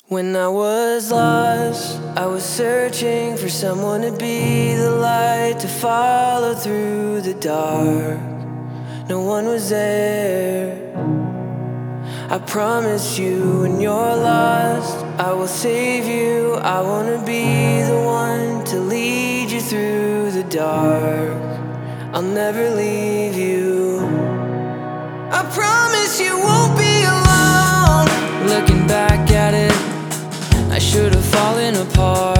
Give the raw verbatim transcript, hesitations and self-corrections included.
When I was lost, I was searching for someone to be the light, to follow through the dark. No one was there. I promise you, when you're lost, I will save you. I wanna be the one to lead you through the dark. I'll never leave you. I promise you won't be alone. Looking back at it, I should have fallen apart.